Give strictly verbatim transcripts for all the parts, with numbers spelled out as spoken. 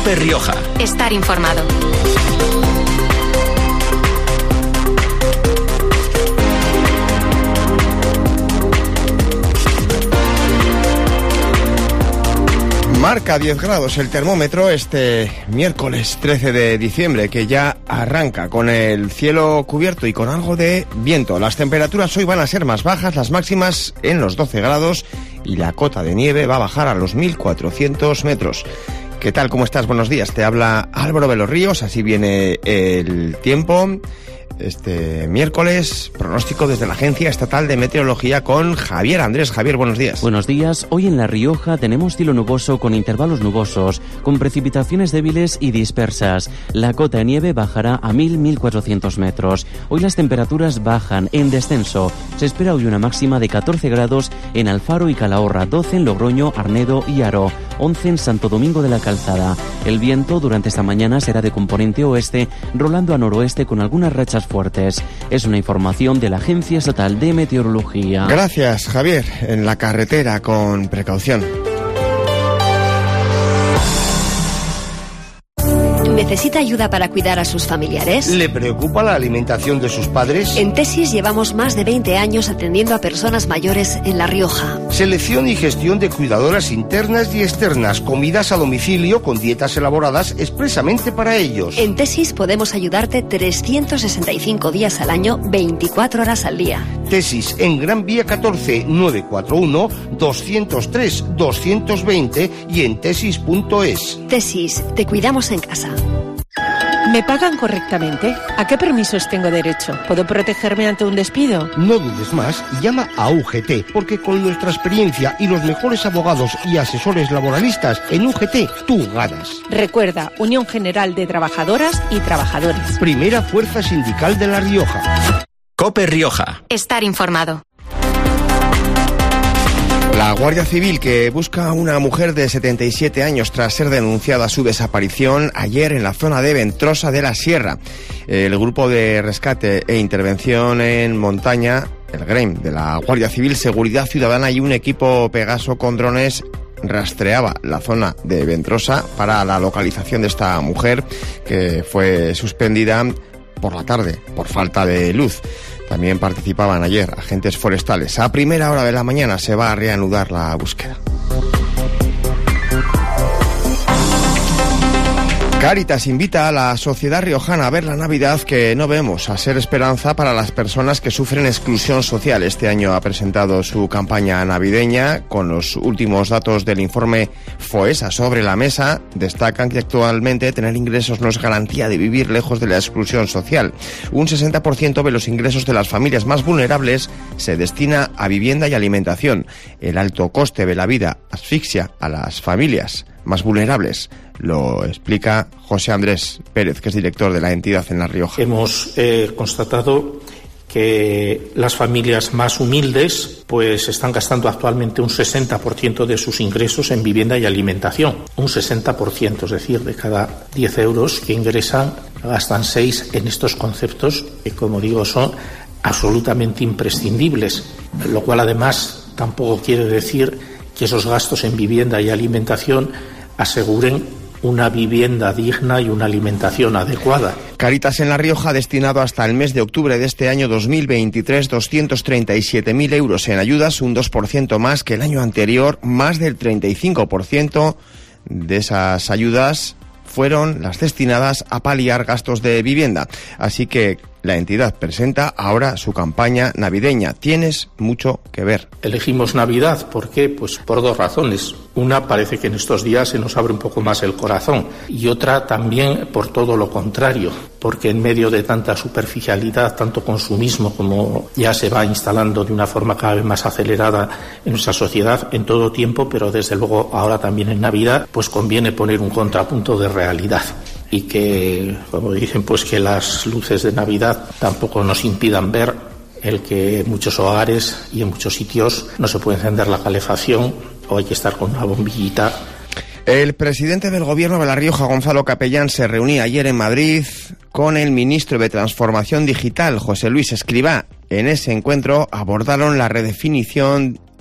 COPE Rioja. Estar informado. Marca diez grados el termómetro este miércoles trece de diciembre, que ya arranca con el cielo cubierto y con algo de viento. Las temperaturas hoy van a ser más bajas, las máximas en los doce grados y la cota de nieve va a bajar a los mil cuatrocientos metros. ¿Qué tal? ¿Cómo estás? Buenos días. Te habla Álvaro de los Ríos, así viene el tiempo. Este miércoles, pronóstico desde la Agencia Estatal de Meteorología con Javier Andrés. Javier, buenos días. Buenos días. Hoy en La Rioja tenemos cielo nuboso con intervalos nubosos, con precipitaciones débiles y dispersas. La cota de nieve bajará a mil a mil cuatrocientos metros. Hoy las temperaturas bajan en descenso. Se espera hoy una máxima de catorce grados en Alfaro y Calahorra, doce en Logroño, Arnedo y Haro, once en Santo Domingo de la Calzada. El viento durante esta mañana será de componente oeste, rolando a noroeste con algunas rachas fuertes. Es una información de la Agencia Estatal de Meteorología. Gracias, Javier. En la carretera, con precaución. ¿Necesita ayuda para cuidar a sus familiares? ¿Le preocupa la alimentación de sus padres? En Tesis llevamos más de veinte años atendiendo a personas mayores en La Rioja. Selección y gestión de cuidadoras internas y externas, comidas a domicilio con dietas elaboradas expresamente para ellos. En Tesis podemos ayudarte trescientos sesenta y cinco días al año, veinticuatro horas al día. Tesis en Gran Vía catorce, nueve cuatro uno, dos cero tres, dos dos cero y en tesis punto es. Tesis, te cuidamos en casa. ¿Me pagan correctamente? ¿A qué permisos tengo derecho? ¿Puedo protegerme ante un despido? No dudes más y llama a U G T, porque con nuestra experiencia y los mejores abogados y asesores laboralistas, en U G T tú ganas. Recuerda, Unión General de Trabajadoras y Trabajadores. Primera fuerza sindical de La Rioja. COPE Rioja. Estar informado. La Guardia Civil, que busca a una mujer de setenta y siete años tras ser denunciada su desaparición ayer en la zona de Ventrosa de la Sierra. El grupo de rescate e intervención en montaña, el GREIM, de la Guardia Civil, Seguridad Ciudadana y un equipo Pegaso con drones rastreaba la zona de Ventrosa para la localización de esta mujer, que fue suspendida por la tarde por falta de luz. También participaban ayer agentes forestales. A primera hora de la mañana se va a reanudar la búsqueda. Cáritas invita a la sociedad riojana a ver la Navidad que no vemos, a ser esperanza para las personas que sufren exclusión social. Este año ha presentado su campaña navideña con los últimos datos del informe FOESA sobre la mesa. Destacan que actualmente tener ingresos no es garantía de vivir lejos de la exclusión social. Un sesenta por ciento de los ingresos de las familias más vulnerables se destina a vivienda y alimentación. El alto coste de la vida asfixia a las familias más vulnerables. Lo explica José Andrés Pérez, que es director de la entidad en La Rioja. Hemos eh, constatado que las familias más humildes pues están gastando actualmente un sesenta por ciento de sus ingresos en vivienda y alimentación. Un sesenta por ciento, es decir, de cada diez euros que ingresan, gastan seis en estos conceptos que, como digo, son absolutamente imprescindibles. Lo cual, además, tampoco quiere decir que esos gastos en vivienda y alimentación aseguren una vivienda digna y una alimentación adecuada. Cáritas en La Rioja ha destinado hasta el mes de octubre de este año dos mil veintitrés doscientos treinta y siete mil euros en ayudas, un dos por ciento más que el año anterior. Más del treinta y cinco por ciento de esas ayudas fueron las destinadas a paliar gastos de vivienda. Así que la entidad presenta ahora su campaña navideña. Tienes mucho que ver. Elegimos Navidad, ¿por qué? Pues por dos razones. Una, parece que en estos días se nos abre un poco más el corazón. Y otra también por todo lo contrario, porque en medio de tanta superficialidad, tanto consumismo como ya se va instalando de una forma cada vez más acelerada en nuestra sociedad en todo tiempo, pero desde luego ahora también en Navidad, pues conviene poner un contrapunto de realidad. Y que, como dicen, pues que las luces de Navidad tampoco nos impidan ver el que en muchos hogares y en muchos sitios no se puede encender la calefacción o hay que estar con una bombillita. El presidente del Gobierno de La Rioja, Gonzalo Capellán, se reunía ayer en Madrid con el ministro de Transformación Digital, José Luis Escrivá. En ese encuentro abordaron la redefinición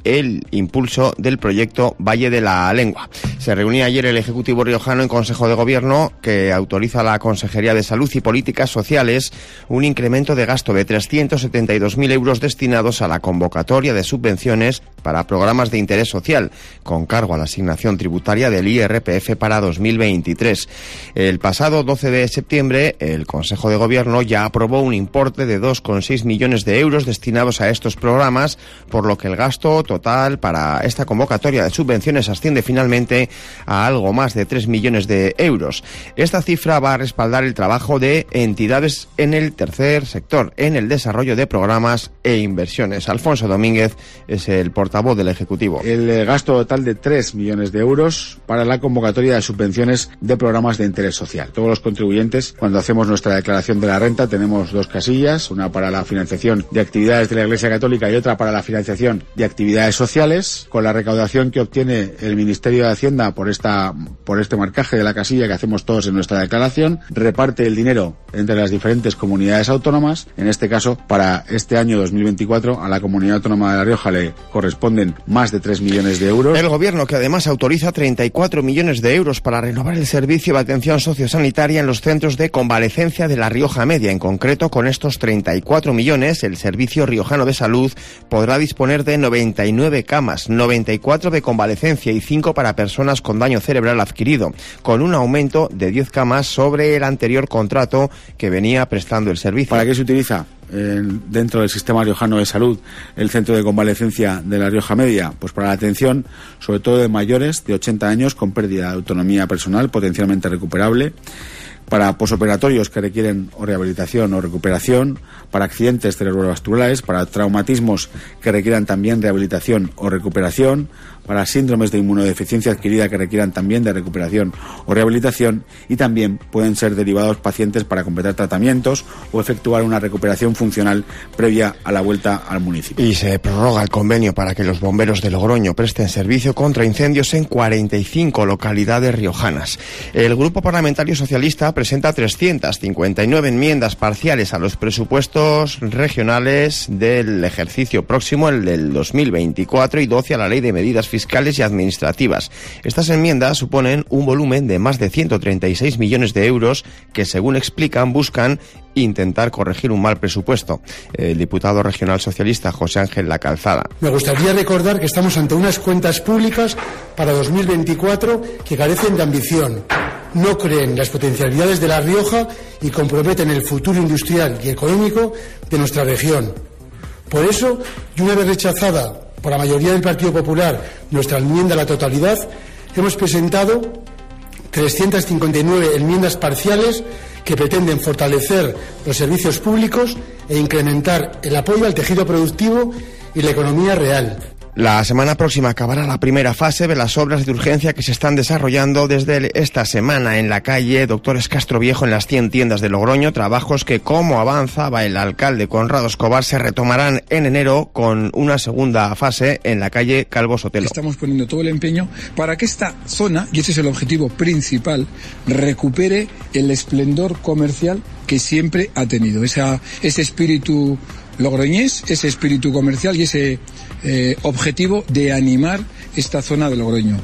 el impulso del proyecto Valle de la Lengua. Se reunía ayer el Ejecutivo riojano en Consejo de Gobierno, que autoriza a la Consejería de Salud y Políticas Sociales un incremento de gasto de trescientos setenta y dos mil euros destinados a la convocatoria de subvenciones para programas de interés social, con cargo a la asignación tributaria del I R P F para dos mil veintitrés. El pasado doce de septiembre, el Consejo de Gobierno ya aprobó un importe de dos coma seis millones de euros destinados a estos programas, por lo que el gasto total para esta convocatoria de subvenciones asciende finalmente a algo más de tres millones de euros. Esta cifra va a respaldar el trabajo de entidades en el tercer sector, en el desarrollo de programas e inversiones. Alfonso Domínguez es el portavoz del Ejecutivo. El gasto total de tres millones de euros para la convocatoria de subvenciones de programas de interés social. Todos los contribuyentes, cuando hacemos nuestra declaración de la renta, tenemos dos casillas, una para la financiación de actividades de la Iglesia Católica y otra para la financiación de actividades sociales. Con la recaudación que obtiene el Ministerio de Hacienda por esta por este marcaje de la casilla que hacemos todos en nuestra declaración, reparte el dinero entre las diferentes comunidades autónomas. En este caso, para este año dos mil veinticuatro, a la Comunidad Autónoma de La Rioja le corresponden más de tres millones de euros. El Gobierno, que además autoriza treinta y cuatro millones de euros para renovar el servicio de atención sociosanitaria en los centros de convalecencia de La Rioja Media. En concreto, con estos treinta y cuatro millones, el Servicio Riojano de Salud podrá disponer de noventa y nueve camas, noventa y cuatro de convalecencia y cinco para personas con daño cerebral adquirido, con un aumento de diez camas sobre el anterior contrato que venía prestando el servicio. ¿Para qué se utiliza eh, dentro del sistema riojano de salud el centro de convalecencia de La Rioja Media? Pues para la atención, sobre todo de mayores de ochenta años con pérdida de autonomía personal potencialmente recuperable, para posoperatorios que requieren o rehabilitación o recuperación, para accidentes cerebrovasculares, para traumatismos que requieran también rehabilitación o recuperación, para síndromes de inmunodeficiencia adquirida que requieran también de recuperación o rehabilitación, y también pueden ser derivados pacientes para completar tratamientos o efectuar una recuperación funcional previa a la vuelta al municipio. Y se prorroga el convenio para que los bomberos de Logroño presten servicio contra incendios en cuarenta y cinco localidades riojanas. El Grupo Parlamentario Socialista presenta trescientas cincuenta y nueve enmiendas parciales a los presupuestos regionales del ejercicio próximo, el del dos mil veinticuatro, y doce a la Ley de Medidas Fiscales y Administrativas. Estas enmiendas suponen un volumen de más de ciento treinta y seis millones de euros que, según explican, buscan intentar corregir un mal presupuesto. El diputado regional socialista José Ángel La Calzada. Me gustaría recordar que estamos ante unas cuentas públicas para dos mil veinticuatro que carecen de ambición, no creen las potencialidades de La Rioja y comprometen el futuro industrial y económico de nuestra región. Por eso, y una vez rechazada por la mayoría del Partido Popular nuestra enmienda a la totalidad, hemos presentado trescientas cincuenta y nueve enmiendas parciales que pretenden fortalecer los servicios públicos e incrementar el apoyo al tejido productivo y la economía real. La semana próxima acabará la primera fase de las obras de urgencia que se están desarrollando desde esta semana en la calle Doctores Castro Viejo en las cien tiendas de Logroño, trabajos que, como avanzaba el alcalde Conrado Escobar, se retomarán en enero con una segunda fase en la calle Calvo Sotelo. Estamos poniendo todo el empeño para que esta zona, y ese es el objetivo principal, recupere el esplendor comercial que siempre ha tenido, esa, ese espíritu logroñés, ese espíritu comercial y ese eh, objetivo de animar esta zona de Logroño.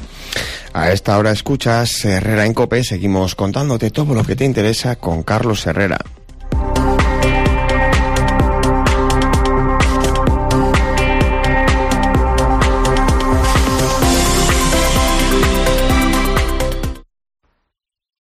A esta hora escuchas Herrera en COPE. Seguimos contándote todo lo que te interesa con Carlos Herrera.